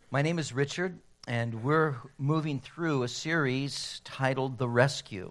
My name is Richard, and we're moving through a series titled The Rescue.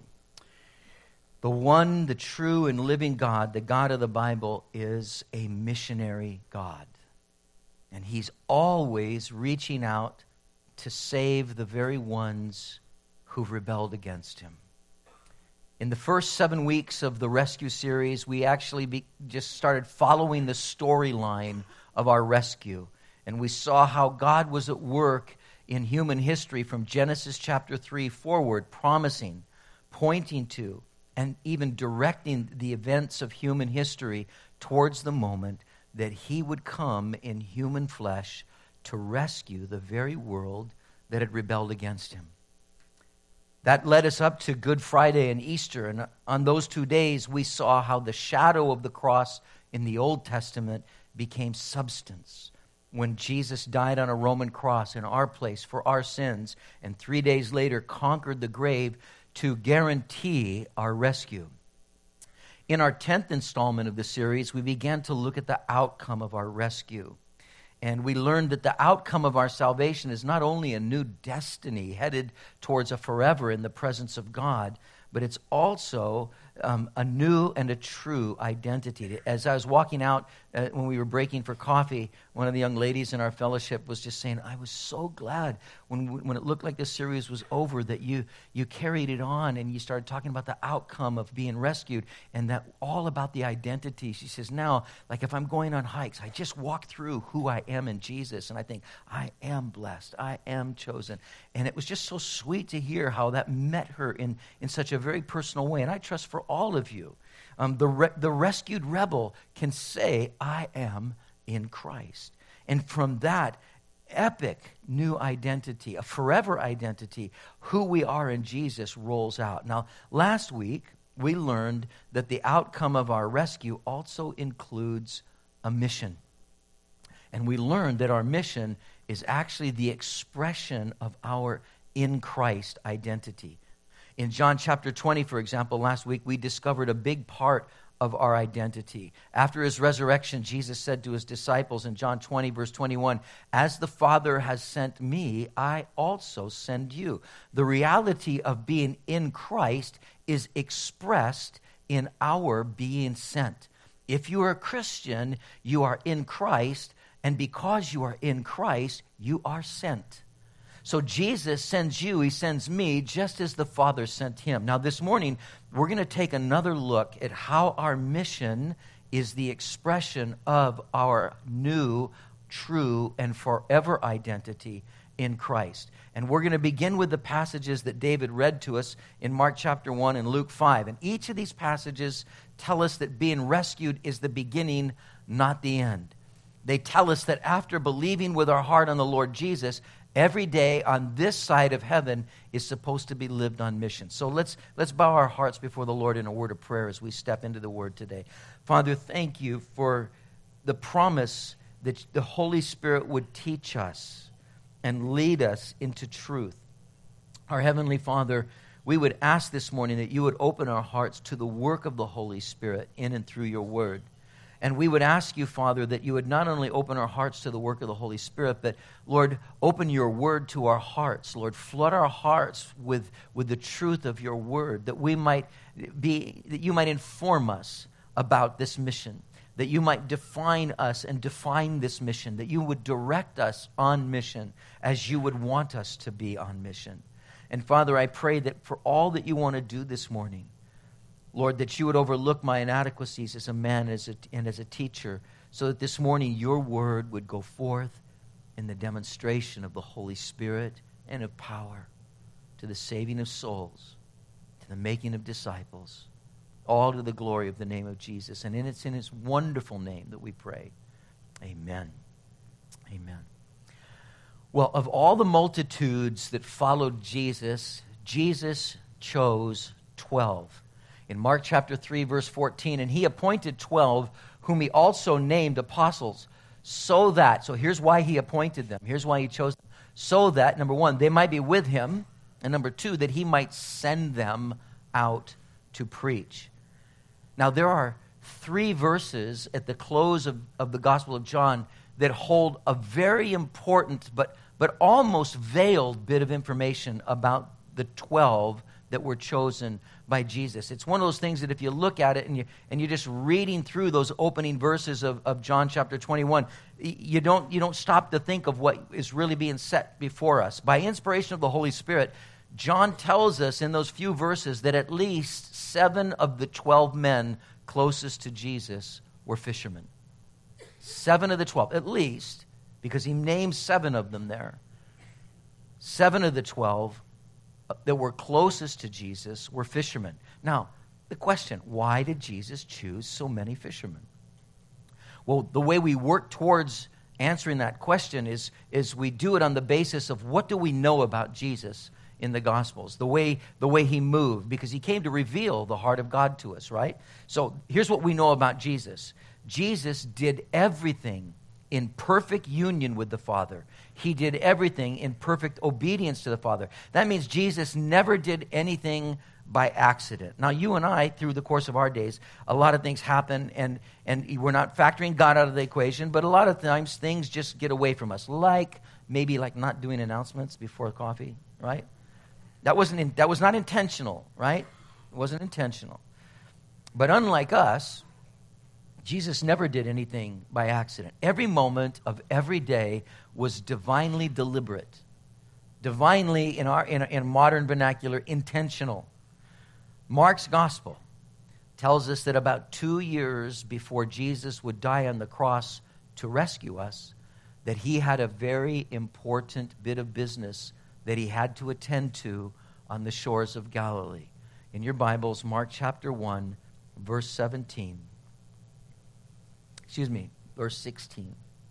The one, the true and living God, the God of the Bible, is a missionary God. And he's always reaching out to save the very ones who've rebelled against him. In the first 7 weeks of the Rescue series, we actually just started following the storyline of our rescue. And we saw how God was at work in human history from Genesis chapter 3 forward, promising, pointing to, and even directing the events of human history towards the moment that he would come in human flesh to rescue the very world that had rebelled against him. That led us up to Good Friday and Easter, and on those 2 days we saw how the shadow of the cross in the Old Testament became substance when Jesus died on a Roman cross in our place for our sins, and 3 days later conquered the grave to guarantee our rescue. In our 10th installment of the series, we began to look at the outcome of our rescue. And we learned that the outcome of our salvation is not only a new destiny headed towards a forever in the presence of God, but it's also a new and a true identity. As I was walking out when we were breaking for coffee, one of the young ladies in our fellowship was just saying, I was so glad when it looked like the series was over that you carried it on and you started talking about the outcome of being rescued and that all about the identity. She says, now, like if I'm going on hikes, I just walk through who I am in Jesus and I think, I am blessed, I am chosen. And it was just so sweet to hear how that met her in such a very personal way. And I trust for all of you, the rescued rebel can say, I am in Christ. And from that epic new identity, a forever identity, who we are in Jesus rolls out. Now, last week, we learned that the outcome of our rescue also includes a mission. And we learned that our mission is actually the expression of our in Christ identity. In John chapter 20, for example, last week we discovered a big part of our identity. After his resurrection, Jesus said to his disciples in John 20, verse 21, as the Father has sent me, I also send you. The reality of being in Christ is expressed in our being sent. If you are a Christian, you are in Christ, and because you are in Christ, you are sent. So Jesus sends you, he sends me, just as the Father sent him. Now this morning, we're going to take another look at how our mission is the expression of our new, true, and forever identity in Christ. And we're going to begin with the passages that David read to us in Mark chapter 1 and Luke 5. And each of these passages tell us that being rescued is the beginning, not the end. They tell us that after believing with our heart on the Lord Jesus, every day on this side of heaven is supposed to be lived on mission. So let's bow our hearts before the Lord in a word of prayer as we step into the Word today. Father, thank you for the promise that the Holy Spirit would teach us and lead us into truth. Our Heavenly Father, we would ask this morning that you would open our hearts to the work of the Holy Spirit in and through your Word. And we would ask you, Father, that you would not only open our hearts to the work of the Holy Spirit, but, Lord, open your word to our hearts. Lord, flood our hearts with the truth of your word, that you might inform us about this mission, that you might define us and define this mission, that you would direct us on mission as you would want us to be on mission. And, Father, I pray that for all that you want to do this morning, Lord, that you would overlook my inadequacies as a man and as a teacher, so that this morning your word would go forth in the demonstration of the Holy Spirit and of power to the saving of souls, to the making of disciples, all to the glory of the name of Jesus. And it's in his wonderful name that we pray. Amen. Amen. Well, of all the multitudes that followed Jesus, Jesus chose 12. In Mark chapter 3, verse 14, and he appointed 12, whom he also named apostles, so here's why he appointed them. Here's why he chose them. So that, number one, they might be with him, and number two, that he might send them out to preach. Now, there are 3 verses at the close of the Gospel of John that hold a very important but but almost veiled bit of information about the 12 that were chosen by Jesus. It's one of those things that if you look at it and you're just reading through those opening verses of John chapter 21, you don't stop to think of what is really being set before us. By inspiration of the Holy Spirit, John tells us in those few verses that at least 7 of the 12 men closest to Jesus were fishermen. 7 of the 12, at least, because he names 7 of them there. 7 of the 12 that were closest to Jesus were fishermen. Now, the question, why did Jesus choose so many fishermen? Well, the way we work towards answering that question is we do it on the basis of what do we know about Jesus in the Gospels, the way he moved, because he came to reveal the heart of God to us, right? So here's what we know about Jesus. Jesus did everything in perfect union with the Father. He did everything in perfect obedience to the Father. That means Jesus never did anything by accident. Now, you and I, through the course of our days, a lot of things happen, and we're not factoring God out of the equation, but a lot of times things just get away from us, maybe not doing announcements before coffee, right? That was not intentional, right? It wasn't intentional. But unlike us, Jesus never did anything by accident. Every moment of every day was divinely deliberate, divinely, in modern vernacular, intentional. Mark's gospel tells us that about 2 years before Jesus would die on the cross to rescue us, that he had a very important bit of business that he had to attend to on the shores of Galilee. In your Bibles, Mark chapter 1, verse 17. Verse 16.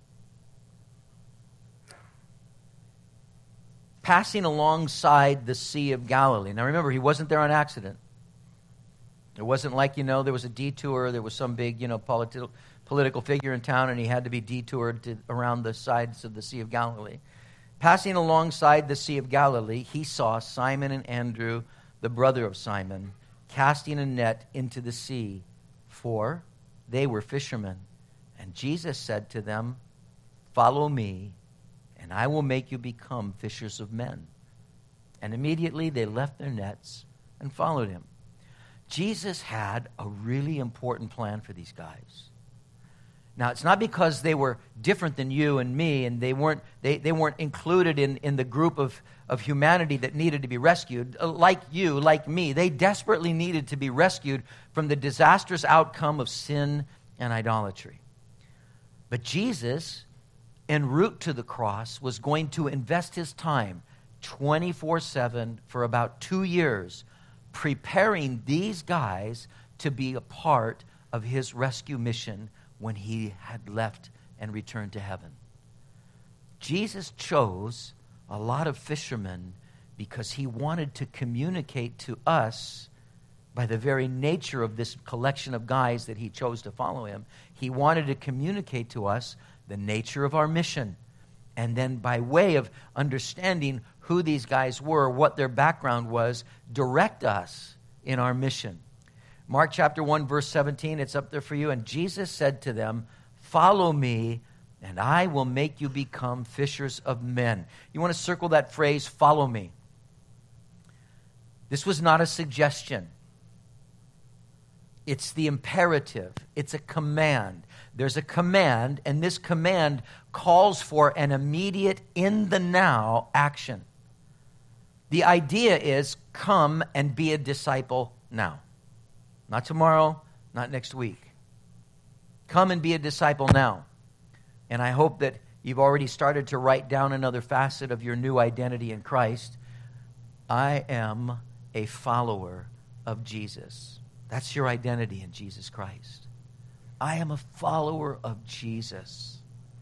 Passing alongside the Sea of Galilee. Now remember, he wasn't there on accident. It wasn't like, there was a detour, there was some big, political figure in town, and he had to be detoured around the sides of the Sea of Galilee. Passing alongside the Sea of Galilee, he saw Simon and Andrew, the brother of Simon, casting a net into the sea, for they were fishermen. And Jesus said to them, "Follow me, and I will make you become fishers of men." And immediately they left their nets and followed him. Jesus had a really important plan for these guys. Now, it's not because they were different than you and me, and they weren't included in the group of humanity that needed to be rescued. Like you, like me, they desperately needed to be rescued from the disastrous outcome of sin and idolatry. But Jesus, en route to the cross, was going to invest his time 24/7 for about 2 years preparing these guys to be a part of his rescue mission when he had left and returned to heaven. Jesus chose a lot of fishermen because he wanted to communicate to us, by the very nature of this collection of guys that he chose to follow him, he wanted to communicate to us the nature of our mission. And then by way of understanding who these guys were, what their background was, direct us in our mission. Mark chapter 1, verse 17, it's up there for you. And Jesus said to them, "Follow me, and I will make you become fishers of men." You want to circle that phrase, "follow me." This was not a suggestion. It's the imperative. It's a command. There's a command, and this command calls for an immediate, in-the-now action. The idea is, come and be a disciple now. Not tomorrow, not next week. Come and be a disciple now. And I hope that you've already started to write down another facet of your new identity in Christ. I am a follower of Jesus. That's your identity in Jesus Christ. I am a follower of Jesus.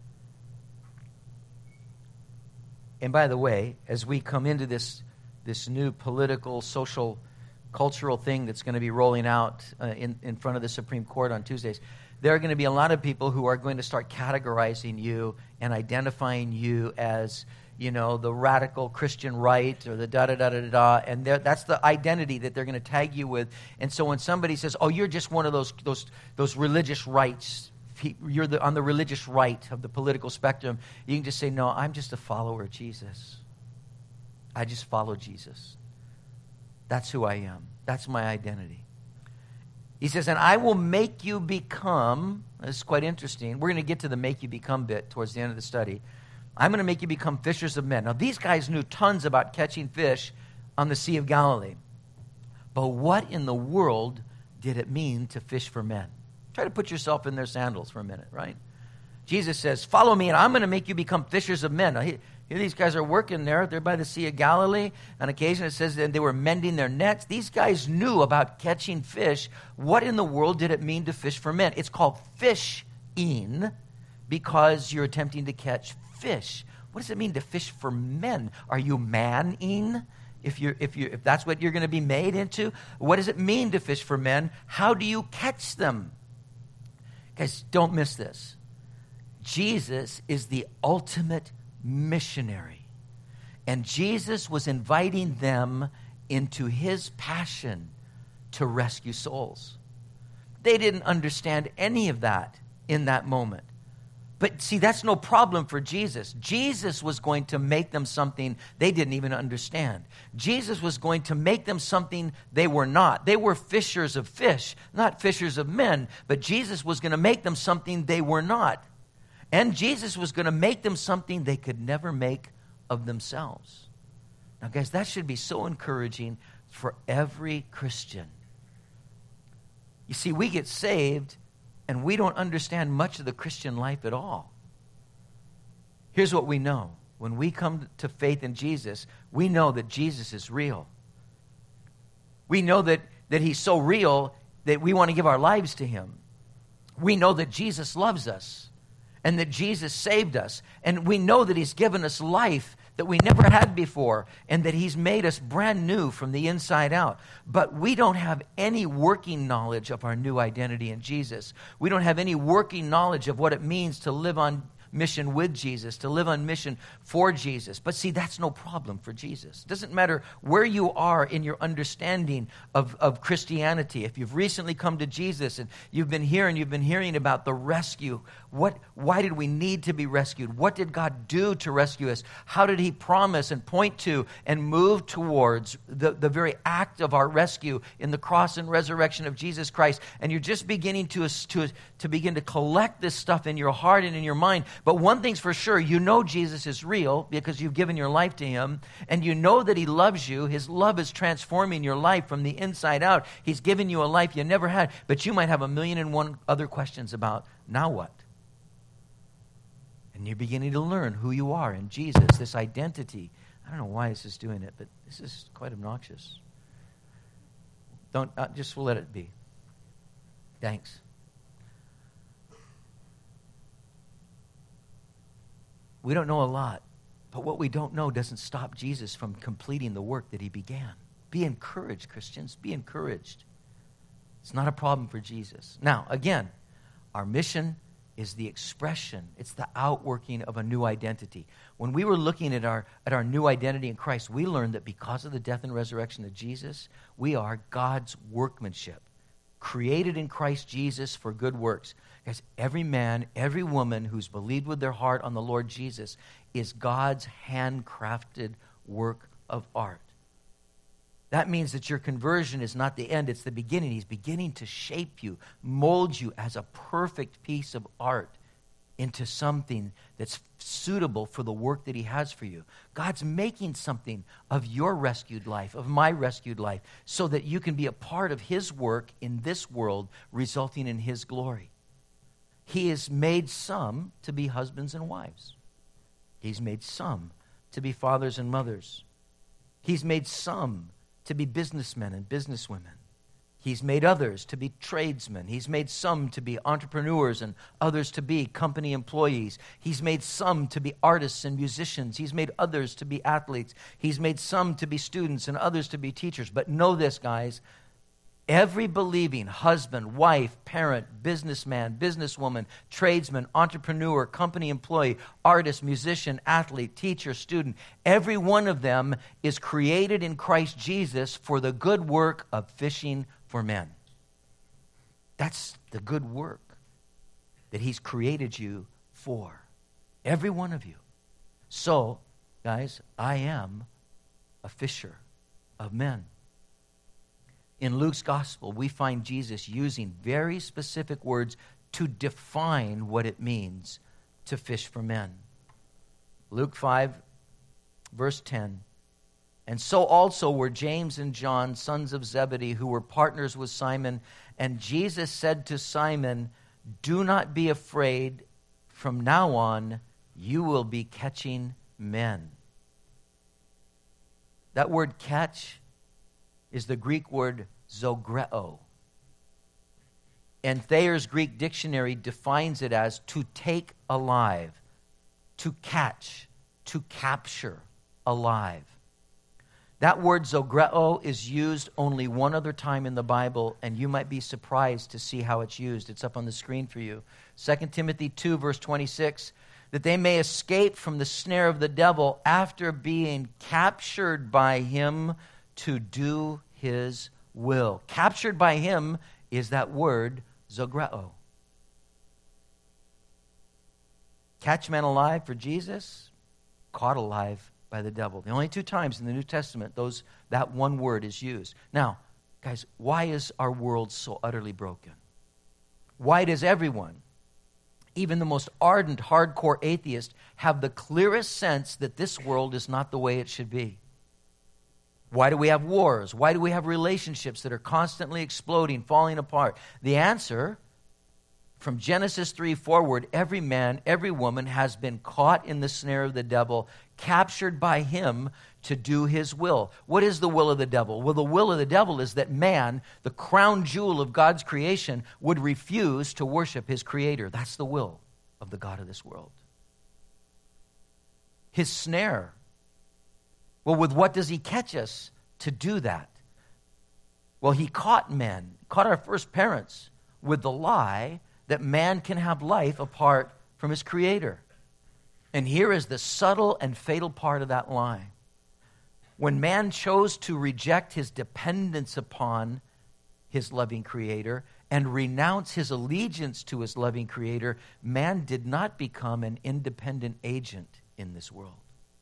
And by the way, as we come into this new political, social, cultural thing that's going to be rolling out in front of the Supreme Court on Tuesdays, there are going to be a lot of people who are going to start categorizing you and identifying you as, the radical Christian right or the da-da-da-da-da, and that's the identity that they're going to tag you with. And so when somebody says, "Oh, you're just one of those religious rights you're on the religious right of the political spectrum, you can just say, no, I'm just a follower of Jesus. I just follow Jesus. That's who I am. That's my identity. He says, and I will make you become, this is quite interesting. We're going to get to the make you become bit towards the end of the study. I'm going to make you become fishers of men. Now, these guys knew tons about catching fish on the Sea of Galilee. But what in the world did it mean to fish for men? Try to put yourself in their sandals for a minute, right? Jesus says, follow me, and I'm going to make you become fishers of men. Now, here these guys are working there. They're by the Sea of Galilee. On occasion, it says that they were mending their nets. These guys knew about catching fish. What in the world did it mean to fish for men? It's called fishing because you're attempting to catch fish. What does it mean to fish for men? Are you manning? If that's what you're going to be made into? What does it mean to fish for men? How do you catch them? Guys, don't miss this. Jesus is the ultimate missionary. And Jesus was inviting them into his passion to rescue souls. They didn't understand any of that in that moment. But see, that's no problem for Jesus. Jesus was going to make them something they didn't even understand. Jesus was going to make them something they were not. They were fishers of fish, not fishers of men. But Jesus was going to make them something they were not. And Jesus was going to make them something they could never make of themselves. Now, guys, that should be so encouraging for every Christian. You see, we get saved and we don't understand much of the Christian life at all. Here's what we know. When we come to faith in Jesus, we know that Jesus is real. We know that he's so real that we want to give our lives to him. We know that Jesus loves us and that Jesus saved us. And we know that he's given us life that we never had before, and that he's made us brand new from the inside out. But we don't have any working knowledge of our new identity in Jesus. We don't have any working knowledge of what it means to live on mission with Jesus, to live on mission for Jesus. But see, that's no problem for Jesus. It doesn't matter where you are in your understanding of Christianity. If you've recently come to Jesus and you've been hearing about the rescue, why did we need to be rescued? What did God do to rescue us? How did he promise and point to and move towards the very act of our rescue in the cross and resurrection of Jesus Christ? And you're just beginning to begin to collect this stuff in your heart and in your mind. But one thing's for sure, you know Jesus is real because you've given your life to him, and you know that he loves you. His love is transforming your life from the inside out. He's given you a life you never had, but you might have 1,000,001 other questions about, now what? And you're beginning to learn who you are in Jesus, this identity. I don't know why this is doing it, but this is quite obnoxious. Just let it be. Thanks. We don't know a lot, but what we don't know doesn't stop Jesus from completing the work that he began. Be encouraged, Christians. Be encouraged. It's not a problem for Jesus. Now, again, our mission is the expression. It's the outworking of a new identity. When we were looking at our new identity in Christ, we learned that because of the death and resurrection of Jesus, we are God's workmanship, created in Christ Jesus for good works. Guys, every man, every woman who's believed with their heart on the Lord Jesus is God's handcrafted work of art. That means that your conversion is not the end, it's the beginning. He's beginning to shape you, mold you as a perfect piece of art into something that's suitable for the work that he has for you. God's making something of your rescued life, of my rescued life, so that you can be a part of his work in this world, resulting in his glory. He has made some to be husbands and wives. He's made some to be fathers and mothers. He's made some to be businessmen and businesswomen. He's made others to be tradesmen. He's made some to be entrepreneurs and others to be company employees. He's made some to be artists and musicians. He's made others to be athletes. He's made some to be students and others to be teachers. But know this, guys. Every believing husband, wife, parent, businessman, businesswoman, tradesman, entrepreneur, company employee, artist, musician, athlete, teacher, student, every one of them is created in Christ Jesus for the good work of fishing for men. That's the good work that he's created you for. Every one of you. So, guys, I am a fisher of men. In Luke's gospel, we find Jesus using very specific words to define what it means to fish for men. Luke 5, verse 10. And so also were James and John, sons of Zebedee, who were partners with Simon. And Jesus said to Simon, do not be afraid. From now on, you will be catching men. That word catch is the Greek word zogreo. And Thayer's Greek dictionary defines it as to take alive, to catch, to capture alive. That word zogreo is used only one other time in the Bible, and you might be surprised to see how it's used. It's up on the screen for you. 2 Timothy 2, verse 26, that they may escape from the snare of the devil after being captured by him to do his will. Captured by him is that word zogreo. Catch men alive for Jesus, caught alive by the devil. The only two times in the New Testament that one word is used. Now, guys, why is our world so utterly broken? Why does everyone, even the most ardent, hardcore atheist, have the clearest sense that this world is not the way it should be? Why do we have wars? Why do we have relationships that are constantly exploding, falling apart? The answer, from Genesis 3 forward, every man, every woman has been caught in the snare of the devil, captured by him to do his will. What is the will of the devil? Well, the will of the devil is that man, the crown jewel of God's creation, would refuse to worship his creator. That's the will of the God of this world. His snare. Well, with what does he catch us to do that? Well, he caught our first parents with the lie that man can have life apart from his creator. And here is the subtle and fatal part of that lie. When man chose to reject his dependence upon his loving creator and renounce his allegiance to his loving creator, man did not become an independent agent in this world.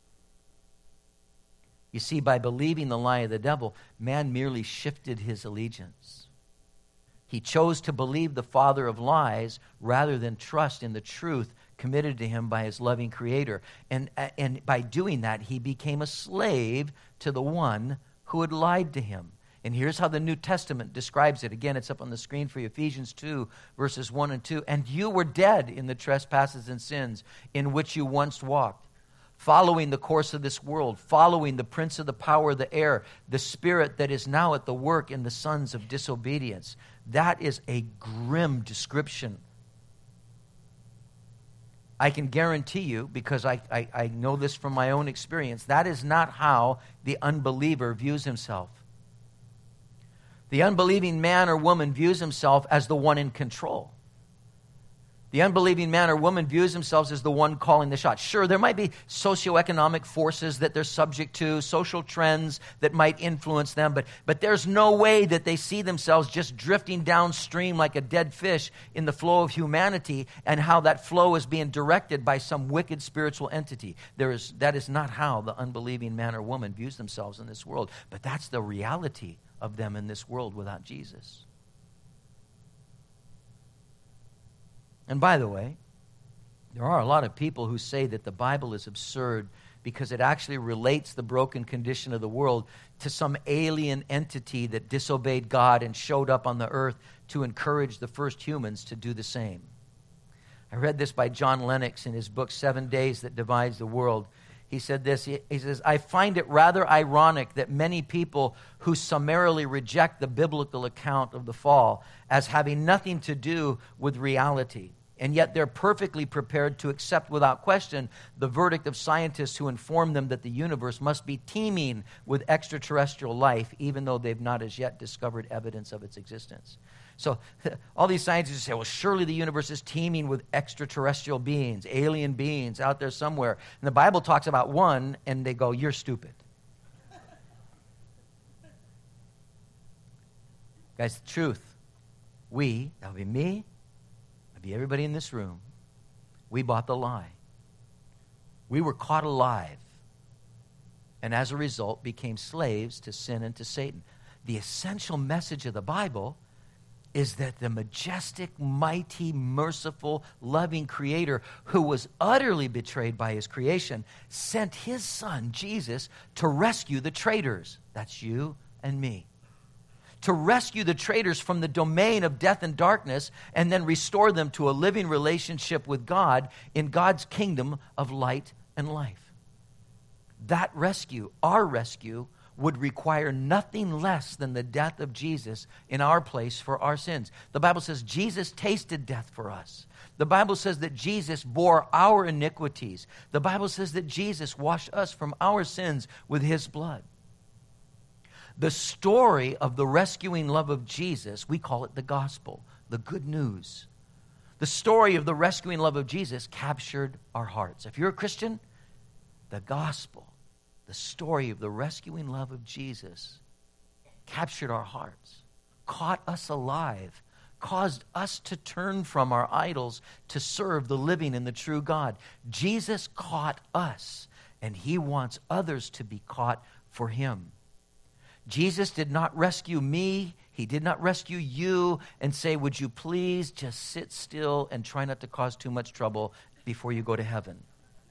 You see, by believing the lie of the devil, man merely shifted his allegiance. He chose to believe the father of lies rather than trust in the truth committed to him by his loving creator. And by doing that, he became a slave to the one who had lied to him. And here's how the New Testament describes it. Again, it's up on the screen for you. Ephesians 2, verses 1 and 2. And you were dead in the trespasses and sins in which you once walked, following the course of this world, following the prince of the power of the air, the spirit that is now at the work in the sons of disobedience. That is a grim description. I can guarantee you, because I know this from my own experience, that is not how the unbeliever views himself. The unbelieving man or woman views himself as the one in control. The unbelieving man or woman views themselves as the one calling the shots. Sure, there might be socioeconomic forces that they're subject to, social trends that might influence them, but there's no way that they see themselves just drifting downstream like a dead fish in the flow of humanity, and how that flow is being directed by some wicked spiritual entity. That is not how the unbelieving man or woman views themselves in this world, but that's the reality of them in this world without Jesus. And by the way, there are a lot of people who say that the Bible is absurd because it actually relates the broken condition of the world to some alien entity that disobeyed God and showed up on the earth to encourage the first humans to do the same. I read this by John Lennox in his book, 7 Days That Divides the World. He said this, he says, I find it rather ironic that many people who summarily reject the biblical account of the fall as having nothing to do with reality, and yet they're perfectly prepared to accept without question the verdict of scientists who inform them that the universe must be teeming with extraterrestrial life, even though they've not as yet discovered evidence of its existence. So all these scientists say, well, surely the universe is teeming with extraterrestrial beings, alien beings out there somewhere. And the Bible talks about one, and they go, you're stupid. Guys, the truth, that would be me, my Maybe everybody in this room, we bought the lie. We were caught alive, and as a result became slaves to sin and to Satan. The essential message of the Bible is that the majestic, mighty, merciful, loving Creator, who was utterly betrayed by his creation, sent his Son, Jesus, to rescue the traitors. That's you and me. To rescue the traitors from the domain of death and darkness, and then restore them to a living relationship with God in God's kingdom of light and life. That rescue, our rescue, would require nothing less than the death of Jesus in our place for our sins. The Bible says Jesus tasted death for us. The Bible says that Jesus bore our iniquities. The Bible says that Jesus washed us from our sins with his blood. The story of the rescuing love of Jesus, we call it the gospel, the good news. The story of the rescuing love of Jesus captured our hearts. If you're a Christian, the gospel, the story of the rescuing love of Jesus captured our hearts, caught us alive, caused us to turn from our idols to serve the living and the true God. Jesus caught us, and he wants others to be caught for him. Jesus did not rescue me. He did not rescue you and say, would you please just sit still and try not to cause too much trouble before you go to heaven.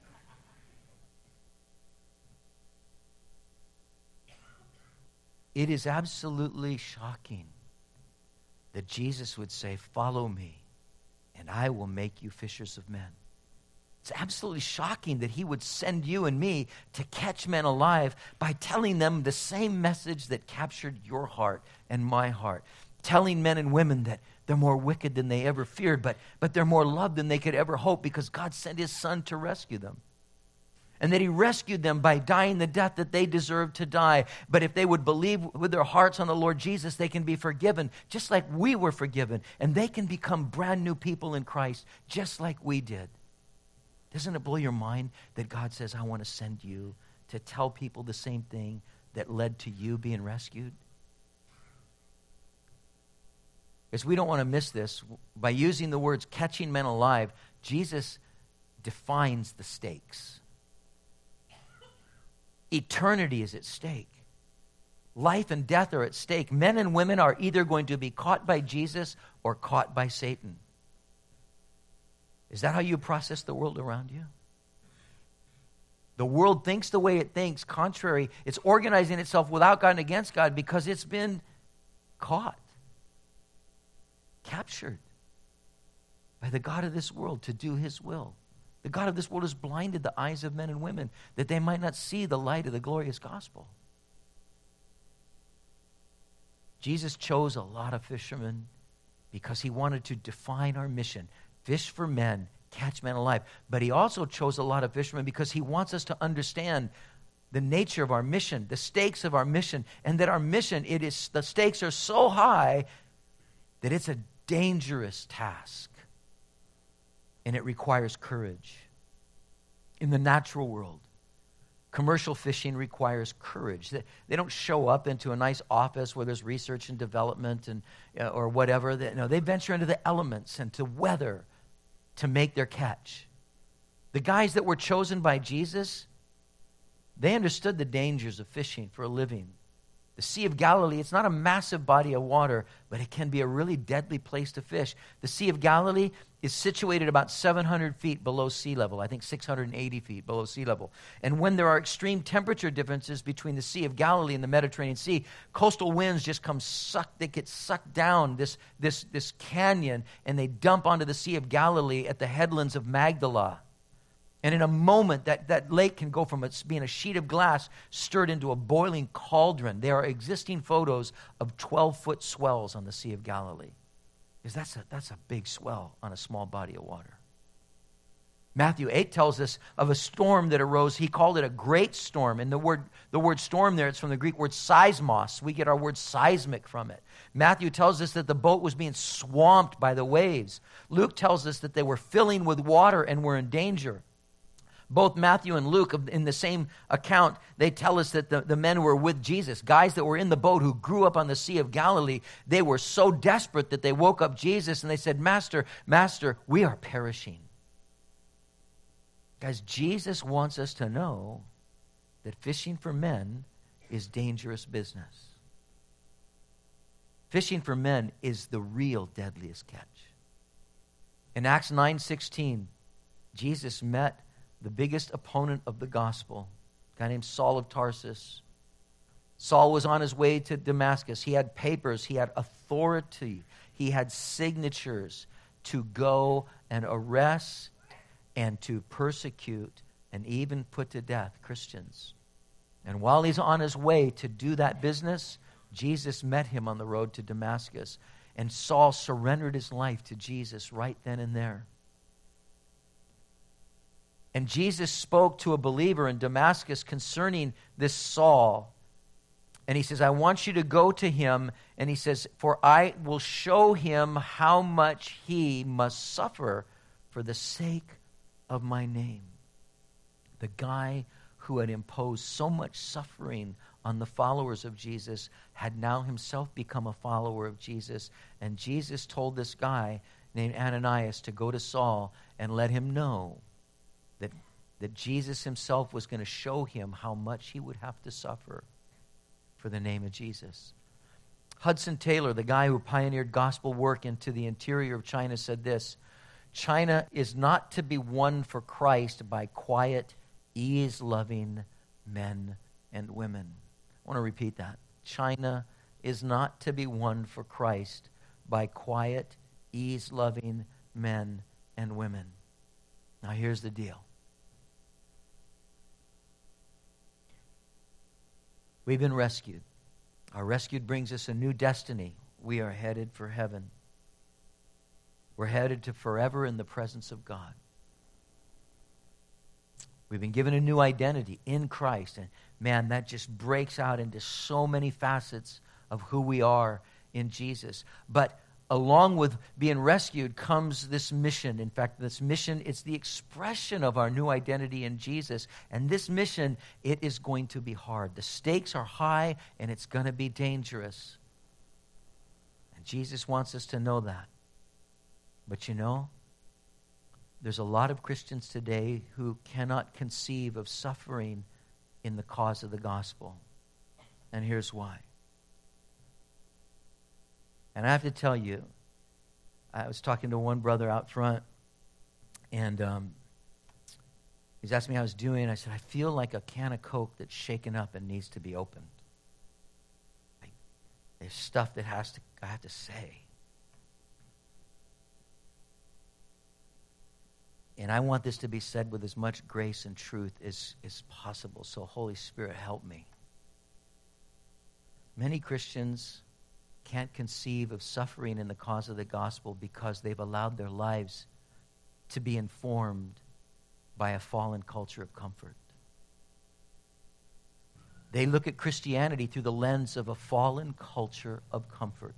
It is absolutely shocking that Jesus would say, follow me, and I will make you fishers of men. It's absolutely shocking that he would send you and me to catch men alive by telling them the same message that captured your heart and my heart. Telling men and women that they're more wicked than they ever feared, but they're more loved than they could ever hope because God sent his Son to rescue them. And that he rescued them by dying the death that they deserved to die. But if they would believe with their hearts on the Lord Jesus, they can be forgiven, just like we were forgiven. And they can become brand new people in Christ, just like we did. Doesn't it blow your mind that God says, I want to send you to tell people the same thing that led to you being rescued? Because we don't want to miss this. By using the words catching men alive, Jesus defines the stakes. Eternity is at stake. Life and death are at stake. Men and women are either going to be caught by Jesus or caught by Satan. Is that how you process the world around you? The world thinks the way it thinks, contrary. It's organizing itself without God and against God because it's been caught, captured by the God of this world to do his will. The God of this world has blinded the eyes of men and women that they might not see the light of the glorious gospel. Jesus chose a lot of fishermen because he wanted to define our mission. Fish for men, catch men alive. But he also chose a lot of fishermen because he wants us to understand the nature of our mission, the stakes of our mission, and that our mission, the stakes are so high that it's a dangerous task. And it requires courage. In the natural world, commercial fishing requires courage. They don't show up into a nice office where there's research and development and or whatever. They venture into the elements and to weather to make their catch. The guys that were chosen by Jesus, they understood the dangers of fishing for a living. The Sea of Galilee, it's not a massive body of water, but it can be a really deadly place to fish. The Sea of Galilee is situated about 700 feet below sea level, I think 680 feet below sea level. And when there are extreme temperature differences between the Sea of Galilee and the Mediterranean Sea, coastal winds just they get sucked down this canyon, and they dump onto the Sea of Galilee at the headlands of Magdala. And in a moment, that lake can go from being a sheet of glass stirred into a boiling cauldron. There are existing photos of 12-foot swells on the Sea of Galilee. Because that's a big swell on a small body of water. Matthew 8 tells us of a storm that arose. He called it a great storm. And the word storm there, it's from the Greek word seismos. We get our word seismic from it. Matthew tells us that the boat was being swamped by the waves. Luke tells us that they were filling with water and were in danger. Both Matthew and Luke, in the same account, they tell us that the men were with Jesus, guys that were in the boat who grew up on the Sea of Galilee. They were so desperate that they woke up Jesus and they said, Master, Master, we are perishing. Guys, Jesus wants us to know that fishing for men is dangerous business. Fishing for men is the real deadliest catch. In Acts 9:16, Jesus met the biggest opponent of the gospel, a guy named Saul of Tarsus. Saul was on his way to Damascus. He had papers, he had authority, he had signatures to go and arrest and to persecute and even put to death Christians. And while he's on his way to do that business, Jesus met him on the road to Damascus. And Saul surrendered his life to Jesus right then and there. And Jesus spoke to a believer in Damascus concerning this Saul. And he says, I want you to go to him. And he says, for I will show him how much he must suffer for the sake of my name. The guy who had imposed so much suffering on the followers of Jesus had now himself become a follower of Jesus. And Jesus told this guy named Ananias to go to Saul and let him know that Jesus himself was going to show him how much he would have to suffer for the name of Jesus. Hudson Taylor, the guy who pioneered gospel work into the interior of China, said this: China is not to be won for Christ by quiet, ease-loving men and women. I want to repeat that. China is not to be won for Christ by quiet, ease-loving men and women. Now here's the deal. We've been rescued. Our rescue brings us a new destiny. We are headed for heaven. We're headed to forever in the presence of God. We've been given a new identity in Christ. And man, that just breaks out into so many facets of who we are in Jesus. But along with being rescued comes this mission. In fact, this mission is the expression of our new identity in Jesus. And this mission, it is going to be hard. The stakes are high and it's going to be dangerous. And Jesus wants us to know that. But you know, there's a lot of Christians today who cannot conceive of suffering in the cause of the gospel. And here's why. And I have to tell you, I was talking to one brother out front, and he's asking me how I was doing. I said, I feel like a can of Coke that's shaken up and needs to be opened. Like, there's stuff that I have to say. And I want this to be said with as much grace and truth as possible. So Holy Spirit, help me. Many Christians can't conceive of suffering in the cause of the gospel because they've allowed their lives to be informed by a fallen culture of comfort. They look at Christianity through the lens of a fallen culture of comfort.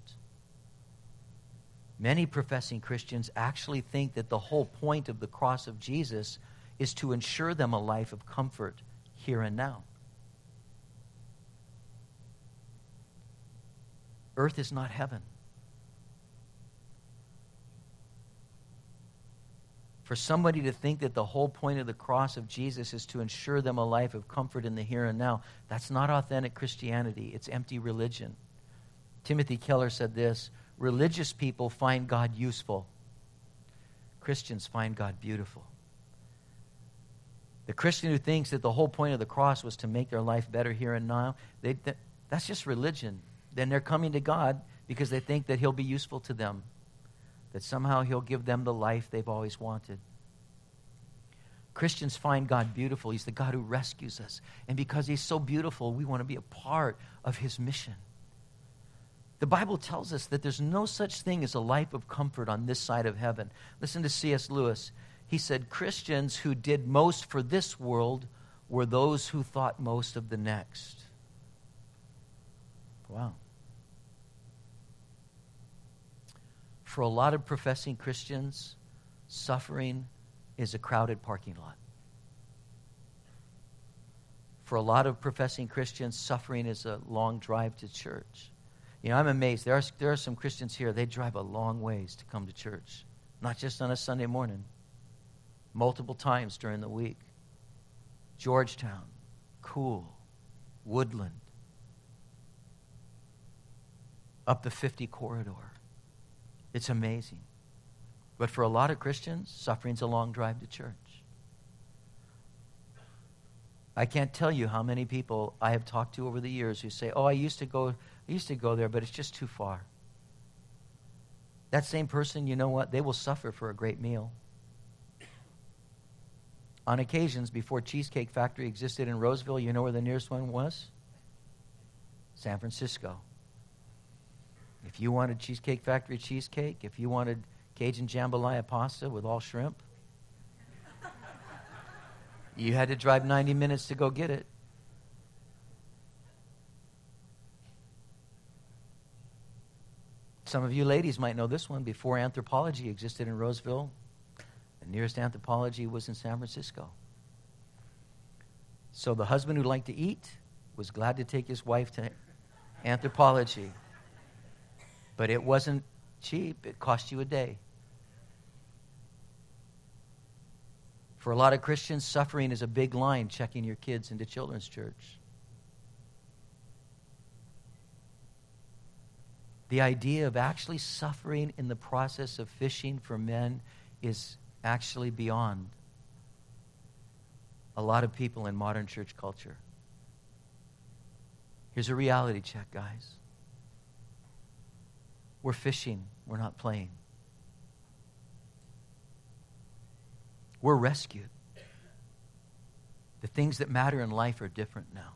Many professing Christians actually think that the whole point of the cross of Jesus is to ensure them a life of comfort here and now. Earth is not heaven. For somebody to think that the whole point of the cross of Jesus is to ensure them a life of comfort in the here and now, that's not authentic Christianity. It's empty religion. Timothy Keller said this: religious people find God useful. Christians find God beautiful. The Christian who thinks that the whole point of the cross was to make their life better here and now, that's just religion. Then they're coming to God because they think that He'll be useful to them, that somehow He'll give them the life they've always wanted. Christians find God beautiful. He's the God who rescues us. And because He's so beautiful, we want to be a part of His mission. The Bible tells us that there's no such thing as a life of comfort on this side of heaven. Listen to C.S. Lewis. He said, Christians who did most for this world were those who thought most of the next. Wow. For a lot of professing Christians, suffering is a crowded parking lot. For a lot of professing Christians, suffering is a long drive to church. You know, I'm amazed. There are some Christians here, they drive a long ways to come to church. Not just on a Sunday morning. Multiple times during the week. Georgetown, Cool, Woodland, up the 50 corridor. It's amazing. But for a lot of Christians, suffering's a long drive to church. I can't tell you how many people I have talked to over the years who say, "Oh, I used to go there, but it's just too far." That same person, you know what? They will suffer for a great meal. On occasions, before Cheesecake Factory existed in Roseville, you know where the nearest one was? San Francisco. If you wanted Cheesecake Factory cheesecake, if you wanted Cajun jambalaya pasta with all shrimp, you had to drive 90 minutes to go get it. Some of you ladies might know this one. Before Anthropology existed in Roseville, the nearest Anthropology was in San Francisco. So the husband who liked to eat was glad to take his wife to Anthropology. But it wasn't cheap. It cost you a day. For a lot of Christians, suffering is a big line checking your kids into children's church. The idea of actually suffering in the process of fishing for men is actually beyond a lot of people in modern church culture. Here's a reality check, guys. We're fishing. We're not playing. We're rescued. The things that matter in life are different now.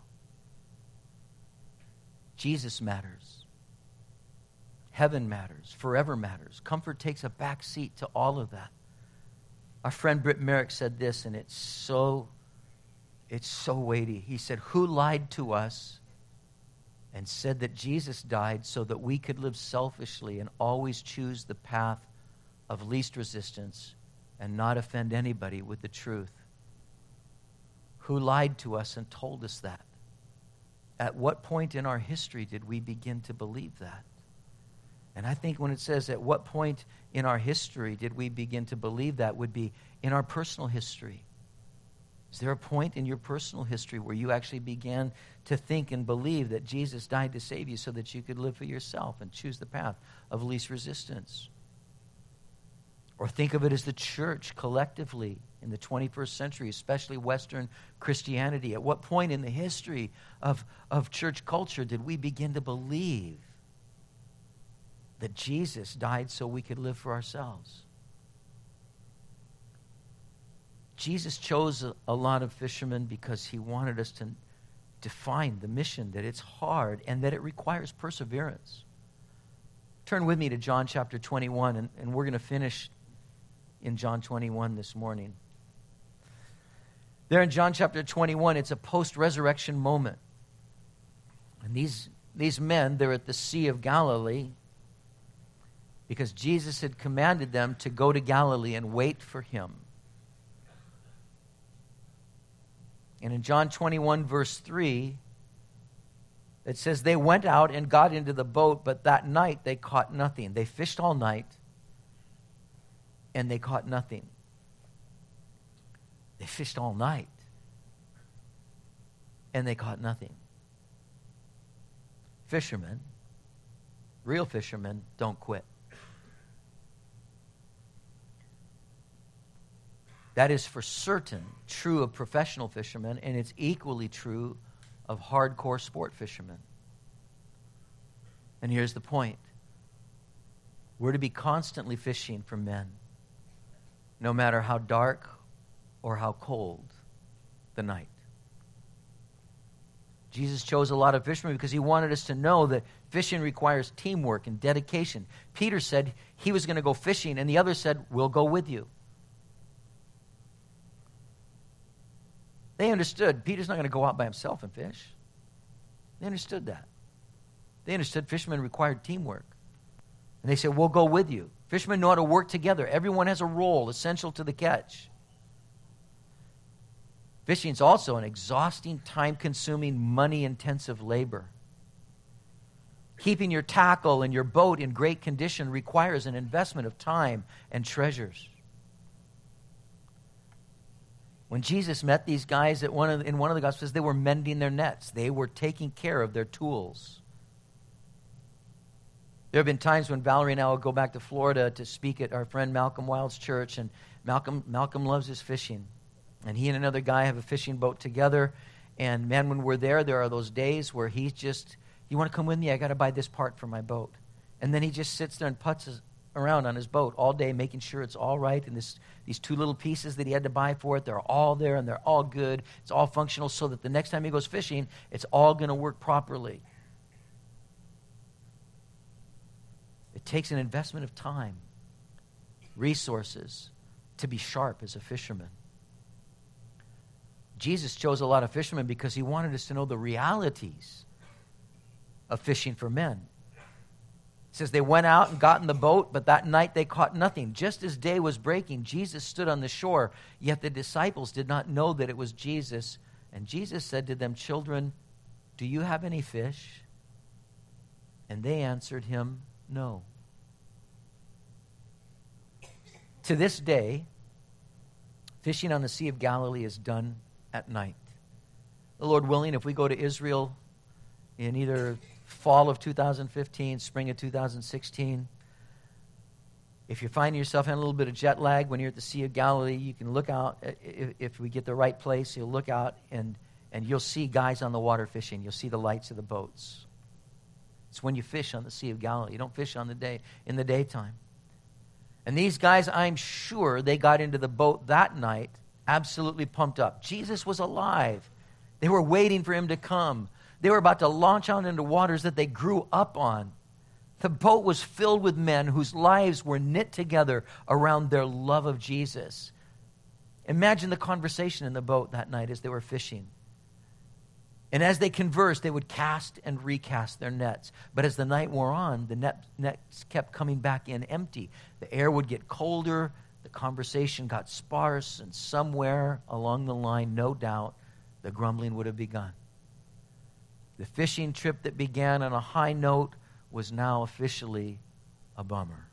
Jesus matters. Heaven matters. Forever matters. Comfort takes a back seat to all of that. Our friend Britt Merrick said this, and it's so weighty. He said, "Who lied to us and said that Jesus died so that we could live selfishly and always choose the path of least resistance and not offend anybody with the truth? Who lied to us and told us that? At what point in our history did we begin to believe that?" And I think when it says at what point in our history did we begin to believe that would be in our personal history. Is there a point in your personal history where you actually began to think and believe that Jesus died to save you so that you could live for yourself and choose the path of least resistance? Or think of it as the church collectively in the 21st century, especially Western Christianity. At what point in the history of church culture did we begin to believe that Jesus died so we could live for ourselves? Jesus chose a lot of fishermen because he wanted us to define the mission, that it's hard and that it requires perseverance. Turn with me to John chapter 21, and we're going to finish in John 21 this morning. There in John chapter 21, it's a post-resurrection moment. And these men, they're at the Sea of Galilee because Jesus had commanded them to go to Galilee and wait for him. And in John 21, verse 3, it says, "They went out and got into the boat, but that night they caught nothing." They fished all night, and they caught nothing. They fished all night, and they caught nothing. Fishermen, real fishermen, don't quit. That is for certain true of professional fishermen, and it's equally true of hardcore sport fishermen. And here's the point. We're to be constantly fishing for men, no matter how dark or how cold the night. Jesus chose a lot of fishermen because he wanted us to know that fishing requires teamwork and dedication. Peter said he was going to go fishing, and the others said, "We'll go with you." They understood Peter's not going to go out by himself and fish. They understood that. They understood fishermen required teamwork. And they said, "We'll go with you." Fishermen know how to work together. Everyone has a role essential to the catch. Fishing is also an exhausting, time-consuming, money-intensive labor. Keeping your tackle and your boat in great condition requires an investment of time and treasures. When Jesus met these guys in one of the Gospels, they were mending their nets. They were taking care of their tools. There have been times when Valerie and I will go back to Florida to speak at our friend Malcolm Wild's church, and Malcolm loves his fishing. And he and another guy have a fishing boat together. And man, when we're there are those days where he's just, you want to come with me? I got to buy this part for my boat. And then he just sits there and putzes around on his boat all day, making sure it's all right. And these two little pieces that he had to buy for it, they're all there and they're all good. It's all functional so that the next time he goes fishing, it's all going to work properly. It takes an investment of time, resources, to be sharp as a fisherman. Jesus chose a lot of fishermen because he wanted us to know the realities of fishing for men. It says they went out and got in the boat, but that night they caught nothing. Just as day was breaking, Jesus stood on the shore, yet the disciples did not know that it was Jesus. And Jesus said to them, "Children, do you have any fish?" And they answered him, "No." To this day, fishing on the Sea of Galilee is done at night. The Lord willing, if we go to Israel in either fall of 2015, spring of 2016, if you're finding yourself in a little bit of jet lag when you're at the Sea of Galilee, you can look out. If we get the right place, you'll look out and you'll see guys on the water fishing. You'll see the lights of the boats. It's when you fish on the Sea of Galilee. You don't fish in the daytime. And these guys, I'm sure they got into the boat that night absolutely pumped up. Jesus was alive. They were waiting for him to come. They were about to launch out into waters that they grew up on. The boat was filled with men whose lives were knit together around their love of Jesus. Imagine the conversation in the boat that night as they were fishing. And as they conversed, they would cast and recast their nets. But as the night wore on, the nets kept coming back in empty. The air would get colder, the conversation got sparse, and somewhere along the line, no doubt, the grumbling would have begun. The fishing trip that began on a high note was now officially a bummer.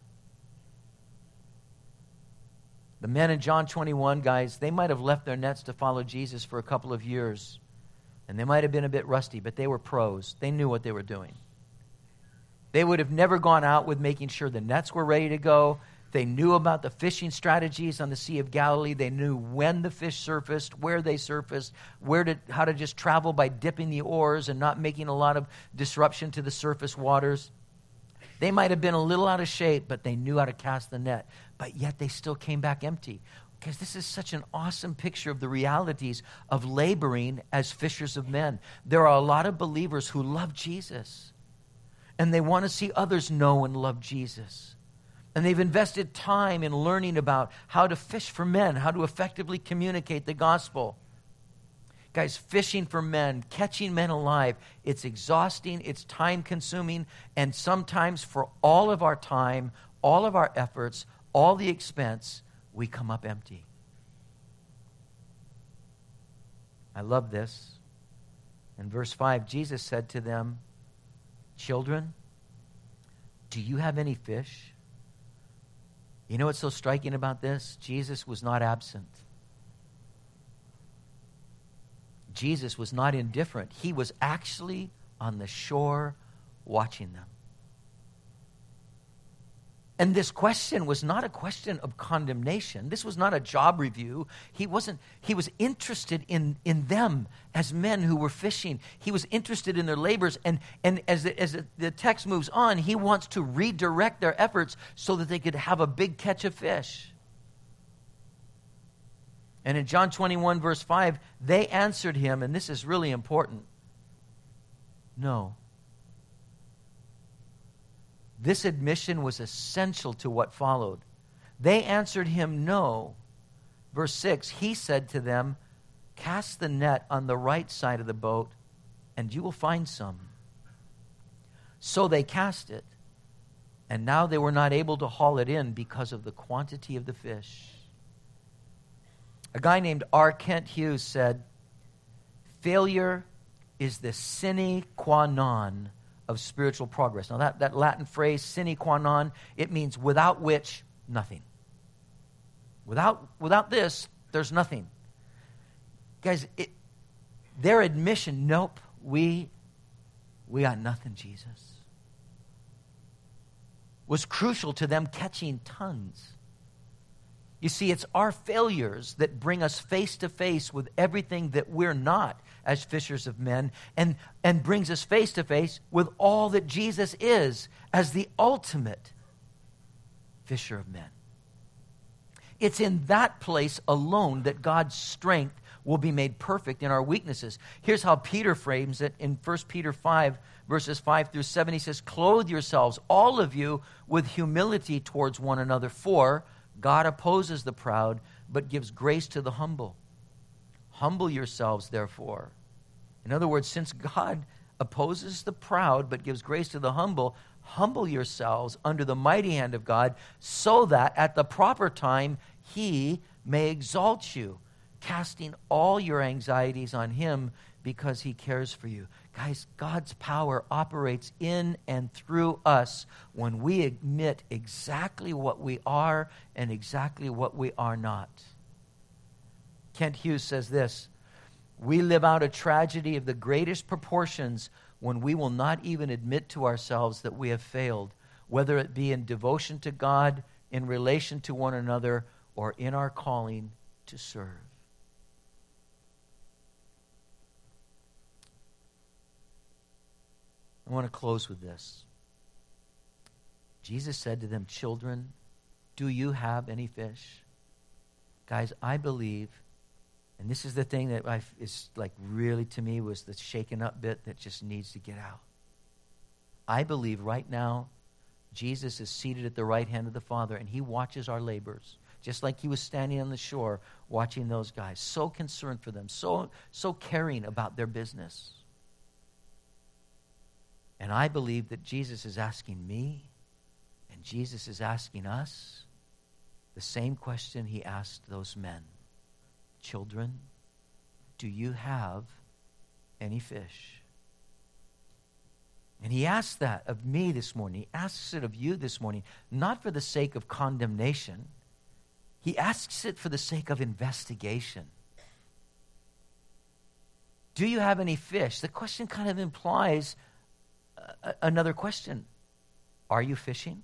The men in John 21, guys, they might have left their nets to follow Jesus for a couple of years. And they might have been a bit rusty, but they were pros. They knew what they were doing. They would have never gone out with making sure the nets were ready to go. They knew about the fishing strategies on the Sea of Galilee. They knew when the fish surfaced, where they surfaced, how to just travel by dipping the oars and not making a lot of disruption to the surface waters. They might have been a little out of shape, but they knew how to cast the net. But yet they still came back empty. Because this is such an awesome picture of the realities of laboring as fishers of men. There are a lot of believers who love Jesus. And they want to see others know and love Jesus. And they've invested time in learning about how to fish for men, how to effectively communicate the gospel. Guys, fishing for men, catching men alive, it's exhausting, it's time-consuming, and sometimes for all of our time, all of our efforts, all the expense, we come up empty. I love this. In verse 5, Jesus said to them, "Children, do you have any fish?" You know what's so striking about this? Jesus was not absent. Jesus was not indifferent. He was actually on the shore watching them. And this question was not a question of condemnation. This was not a job review. He was interested in them as men who were fishing. He was interested in their labors. And as the text moves on, he wants to redirect their efforts so that they could have a big catch of fish. And in John 21, verse 5, they answered him, and this is really important, "No." This admission was essential to what followed. They answered him, "No." Verse 6, he said to them, "Cast the net on the right side of the boat, and you will find some." So they cast it, and now they were not able to haul it in because of the quantity of the fish. A guy named R. Kent Hughes said, failure is the sine qua non of spiritual progress. Now that Latin phrase, sine qua non, it means without which, nothing. Without this, there's nothing. Guys, their admission, nope, we got nothing, Jesus, was crucial to them catching tons. You see, it's our failures that bring us face to face with everything that we're not as fishers of men, and brings us face to face with all that Jesus is as the ultimate fisher of men. It's in that place alone that God's strength will be made perfect in our weaknesses. Here's how Peter frames it in 1 Peter 5, verses 5 through 7. He says, clothe yourselves, all of you, with humility towards one another, for God opposes the proud, but gives grace to the humble. Humble yourselves, therefore. In other words, since God opposes the proud, but gives grace to the humble, humble yourselves under the mighty hand of God, so that at the proper time he may exalt you, casting all your anxieties on him because he cares for you. Guys, God's power operates in and through us when we admit exactly what we are and exactly what we are not. Kent Hughes says this, we live out a tragedy of the greatest proportions when we will not even admit to ourselves that we have failed, whether it be in devotion to God, in relation to one another, or in our calling to serve. I want to close with this. Jesus said to them, children, do you have any fish? Guys, I believe, and this is the thing that is like really to me was the shaken up bit that just needs to get out. I believe right now Jesus is seated at the right hand of the Father and he watches our labors, just like he was standing on the shore watching those guys, so concerned for them, so caring about their business. And I believe that Jesus is asking me, and Jesus is asking us, the same question he asked those men. Children, do you have any fish? And he asks that of me this morning. He asks it of you this morning, not for the sake of condemnation. He asks it for the sake of investigation. Do you have any fish? The question kind of implies another question. Are you fishing?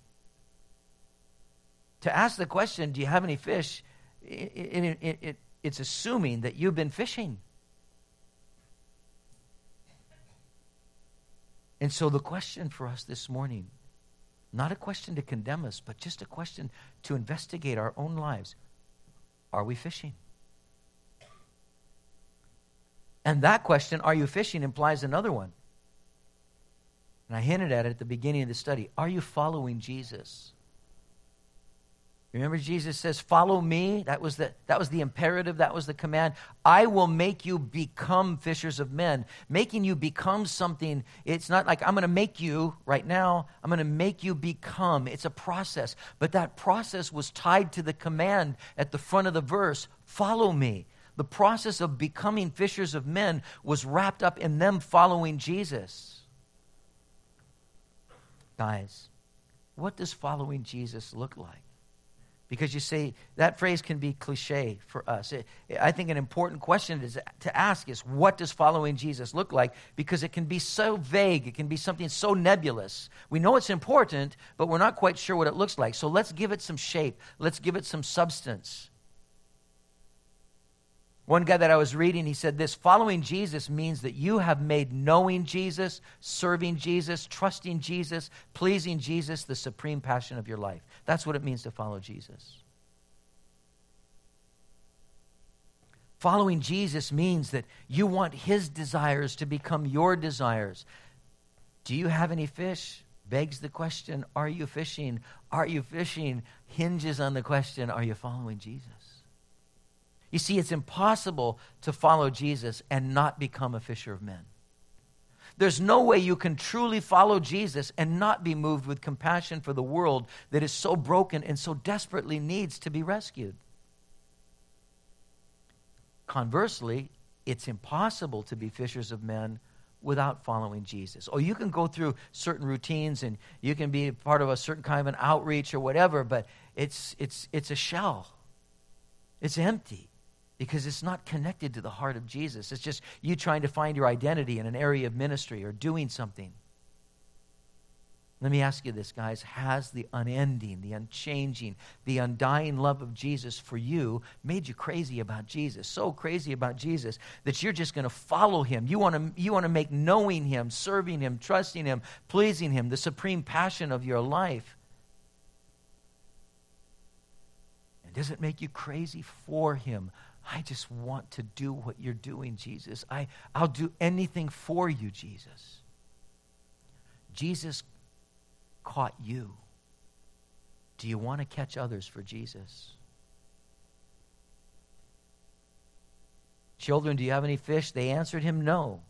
To ask the question, do you have any fish, it's assuming that you've been fishing. And so the question for us this morning, not a question to condemn us, but just a question to investigate our own lives. Are we fishing? And that question, are you fishing, implies another one. And I hinted at it at the beginning of the study. Are you following Jesus? Remember Jesus says, follow me. That was the imperative. That was the command. I will make you become fishers of men. Making you become something. It's not like I'm going to make you right now. I'm going to make you become. It's a process. But that process was tied to the command at the front of the verse. Follow me. The process of becoming fishers of men was wrapped up in them following Jesus. Guys, what does following Jesus look like? Because you say, that phrase can be cliche for us. I think an important question to ask is, what does following Jesus look like? Because it can be so vague. It can be something so nebulous. We know it's important, but we're not quite sure what it looks like. So let's give it some shape. Let's give it some substance. One guy that I was reading, he said this, following Jesus means that you have made knowing Jesus, serving Jesus, trusting Jesus, pleasing Jesus the supreme passion of your life. That's what it means to follow Jesus. Following Jesus means that you want his desires to become your desires. Do you have any fish? Begs the question, are you fishing? Are you fishing? Hinges on the question, are you following Jesus? You see, it's impossible to follow Jesus and not become a fisher of men. There's no way you can truly follow Jesus and not be moved with compassion for the world that is so broken and so desperately needs to be rescued. Conversely, it's impossible to be fishers of men without following Jesus. Or you can go through certain routines and you can be part of a certain kind of an outreach or whatever, but it's a shell. It's empty because it's not connected to the heart of Jesus. It's just you trying to find your identity in an area of ministry or doing something. Let me ask you this, guys. Has the unending, the unchanging, the undying love of Jesus for you made you crazy about Jesus? So crazy about Jesus that you're just going to follow him. You want to make knowing him, serving him, trusting him, pleasing him the supreme passion of your life. And does it make you crazy for him? I just want to do what you're doing, Jesus. I'll do anything for you, Jesus. Jesus caught you. Do you want to catch others for Jesus? Children, do you have any fish? They answered him, no.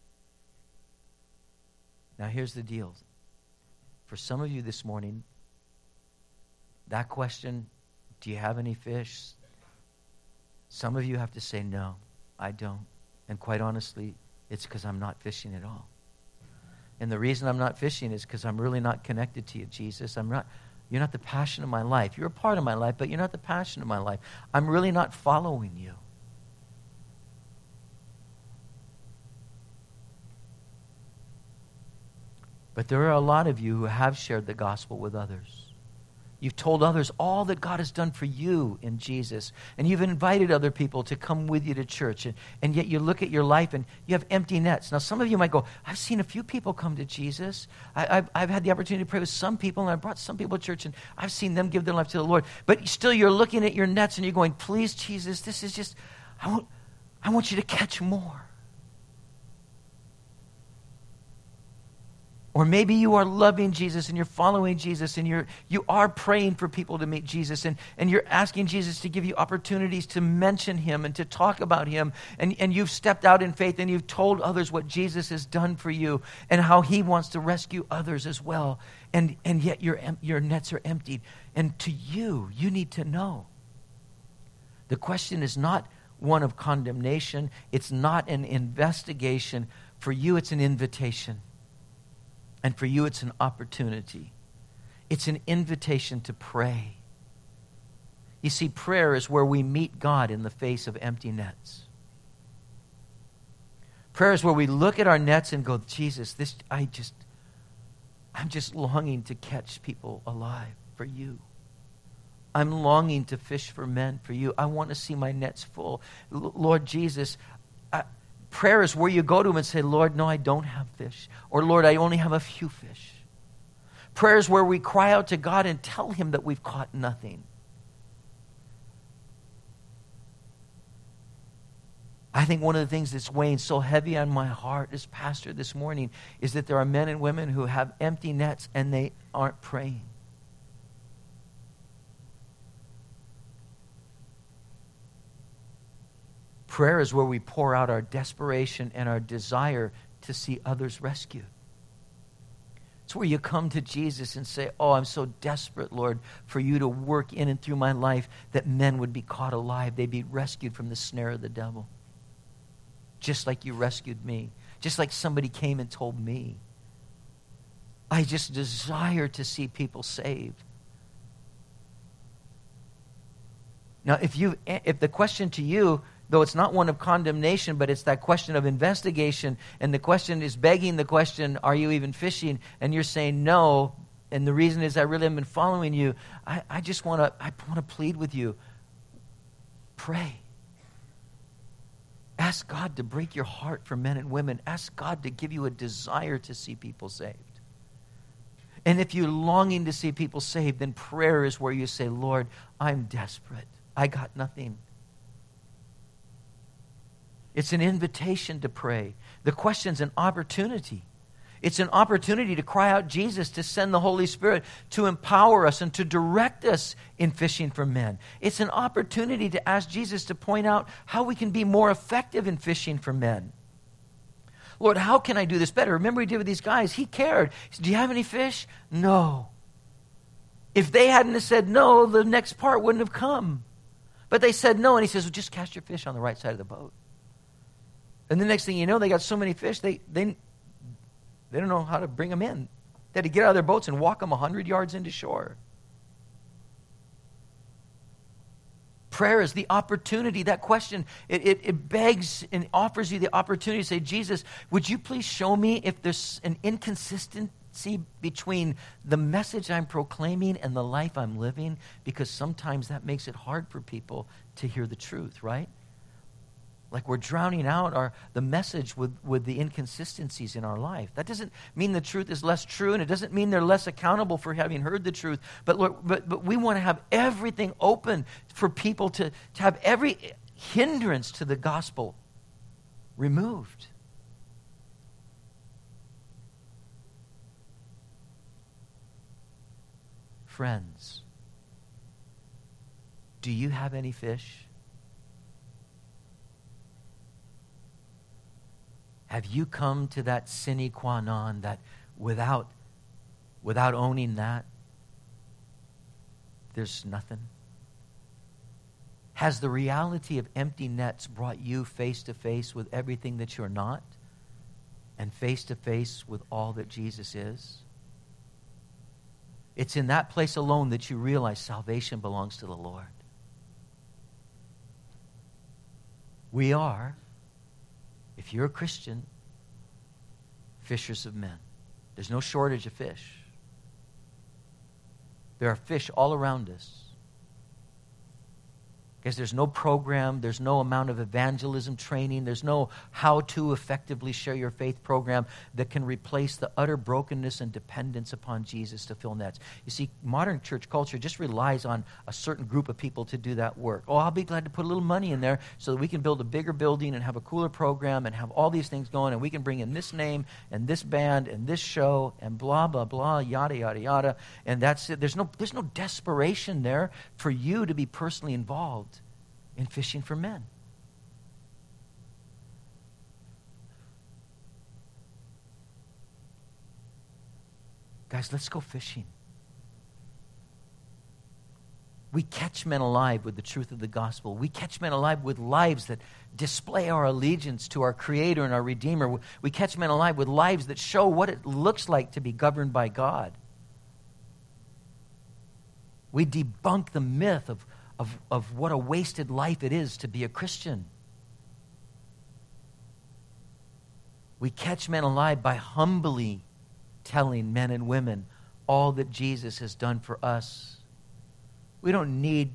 Now here's the deal. For some of you this morning, that question, do you have any fish? Some of you have to say, no, I don't. And quite honestly, it's because I'm not fishing at all. And the reason I'm not fishing is because I'm really not connected to you, Jesus. You're not the passion of my life. You're a part of my life, but you're not the passion of my life. I'm really not following you. But there are a lot of you who have shared the gospel with others. You've told others all that God has done for you in Jesus. And you've invited other people to come with you to church. And yet you look at your life and you have empty nets. Now, some of you might go, I've seen a few people come to Jesus. I've had the opportunity to pray with some people, and I brought some people to church, and I've seen them give their life to the Lord. But still you're looking at your nets and you're going, please, Jesus, this is just, I want you to catch more. Or maybe you are loving Jesus and you're following Jesus and you are praying for people to meet Jesus and you're asking Jesus to give you opportunities to mention him and to talk about him, and you've stepped out in faith and you've told others what Jesus has done for you and how he wants to rescue others as well, and yet your nets are emptied. And to you need to know. The question is not one of condemnation. It's not an investigation. For you, it's an invitation. And for you, it's an opportunity. It's an invitation to pray. You see, prayer is where we meet God in the face of empty nets. Prayer is where we look at our nets and go, Jesus, I'm just longing to catch people alive for you. I'm longing to fish for men for you. I want to see my nets full. Lord Jesus, prayer is where you go to him and say, Lord, no, I don't have fish. Or, Lord, I only have a few fish. Prayer is where we cry out to God and tell him that we've caught nothing. I think one of the things that's weighing so heavy on my heart as pastor this morning is that there are men and women who have empty nets and they aren't praying. Prayer is where we pour out our desperation and our desire to see others rescued. It's where you come to Jesus and say, oh, I'm so desperate, Lord, for you to work in and through my life that men would be caught alive. They'd be rescued from the snare of the devil. Just like you rescued me. Just like somebody came and told me. I just desire to see people saved. Now, if the question to you, though it's not one of condemnation, but it's that question of investigation, and the question is begging the question, are you even fishing? And you're saying no, and the reason is I really haven't been following you. I want to plead with you. Pray. Ask God to break your heart for men and women. Ask God to give you a desire to see people saved. And if you're longing to see people saved, then prayer is where you say, Lord, I'm desperate. I got nothing. It's an invitation to pray. The question's an opportunity. It's an opportunity to cry out Jesus, to send the Holy Spirit to empower us and to direct us in fishing for men. It's an opportunity to ask Jesus to point out how we can be more effective in fishing for men. Lord, how can I do this better? Remember he did with these guys. He cared. He said, do you have any fish? No. If they hadn't have said no, the next part wouldn't have come. But they said no, and he says, well, just cast your fish on the right side of the boat. And the next thing you know, they got so many fish, they don't know how to bring them in. They had to get out of their boats and walk them 100 yards into shore. Prayer is the opportunity. That question, it begs and offers you the opportunity to say, Jesus, would you please show me if there's an inconsistency between the message I'm proclaiming and the life I'm living? Because sometimes that makes it hard for people to hear the truth, right? Like we're drowning out the message with the inconsistencies in our life. That doesn't mean the truth is less true, and it doesn't mean they're less accountable for having heard the truth. But we want to have everything open for people to have every hindrance to the gospel removed. Friends, do you have any fish? Have you come to that sine qua non that without owning that, there's nothing? Has the reality of empty nets brought you face to face with everything that you're not and face to face with all that Jesus is? It's in that place alone that you realize salvation belongs to the Lord. We are, if you're a Christian, fishers of men. There's no shortage of fish. There are fish all around us. Because there's no program, there's no amount of evangelism training, there's no how to effectively share your faith program that can replace the utter brokenness and dependence upon Jesus to fill nets. You see, modern church culture just relies on a certain group of people to do that work. Oh, I'll be glad to put a little money in there so that we can build a bigger building and have a cooler program and have all these things going, and we can bring in this name and this band and this show and blah, blah, blah, yada, yada, yada. And that's it. There's no desperation there for you to be personally involved in fishing for men. Guys, let's go fishing. We catch men alive with the truth of the gospel. We catch men alive with lives that display our allegiance to our Creator and our Redeemer. We catch men alive with lives that show what it looks like to be governed by God. We debunk the myth of what a wasted life it is to be a Christian. We catch men alive by humbly telling men and women all that Jesus has done for us. We don't need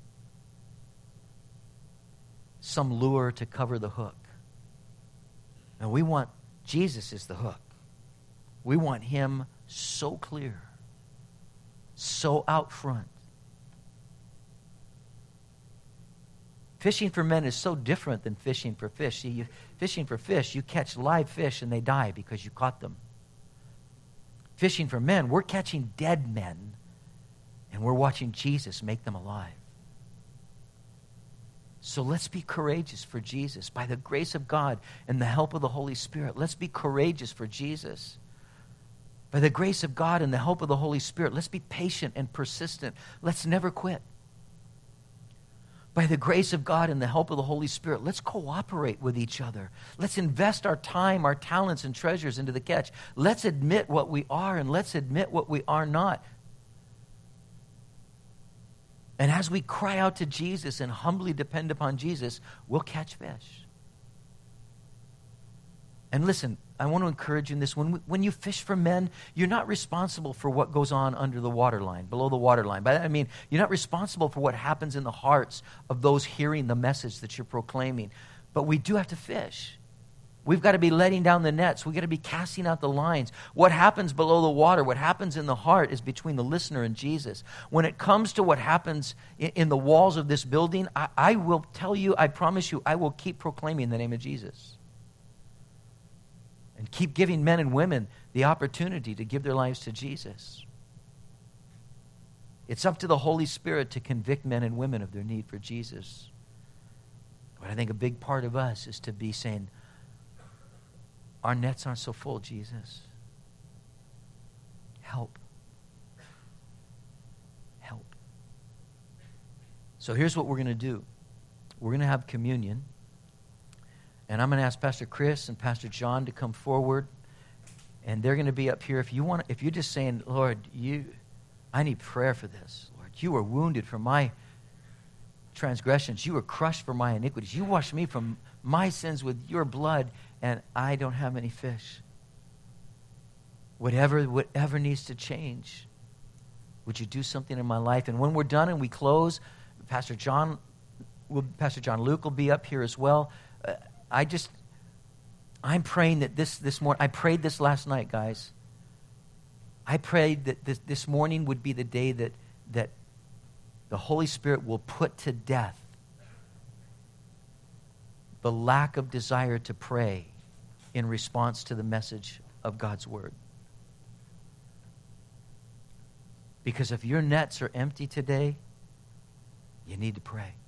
some lure to cover the hook. And we want Jesus as the hook. We want him so clear, so out front. Fishing for men is so different than fishing for fish. See, fishing for fish, you catch live fish and they die because you caught them. Fishing for men, we're catching dead men and we're watching Jesus make them alive. So let's be courageous for Jesus. By the grace of God and the help of the Holy Spirit, let's be courageous for Jesus. By the grace of God and the help of the Holy Spirit, let's be patient and persistent. Let's never quit. By the grace of God and the help of the Holy Spirit, let's cooperate with each other. Let's invest our time, our talents, and treasures into the catch. Let's admit what we are and let's admit what we are not. And as we cry out to Jesus and humbly depend upon Jesus, we'll catch fish. And listen, I want to encourage you in this. When you fish for men, you're not responsible for what goes on under the waterline, below the waterline. By that I mean, you're not responsible for what happens in the hearts of those hearing the message that you're proclaiming. But we do have to fish. We've got to be letting down the nets. We've got to be casting out the lines. What happens below the water, what happens in the heart is between the listener and Jesus. When it comes to what happens in the walls of this building, I will tell you, I promise you, I will keep proclaiming the name of Jesus. And keep giving men and women the opportunity to give their lives to Jesus. It's up to the Holy Spirit to convict men and women of their need for Jesus. But I think a big part of us is to be saying, our nets aren't so full, Jesus. Help. Help. So here's what we're going to do. We're going to have communion. And I'm going to ask Pastor Chris and Pastor John to come forward. And they're going to be up here. If you're just saying, Lord, I need prayer for this. Lord, you were wounded for my transgressions. You were crushed for my iniquities. You washed me from my sins with your blood, and I don't have any fish. Whatever needs to change, would you do something in my life? And when we're done and we close, Pastor John Luke will be up here as well. I'm praying that this morning, I prayed this last night, guys. I prayed that this morning would be the day that the Holy Spirit will put to death the lack of desire to pray in response to the message of God's Word. Because if your nets are empty today, you need to pray.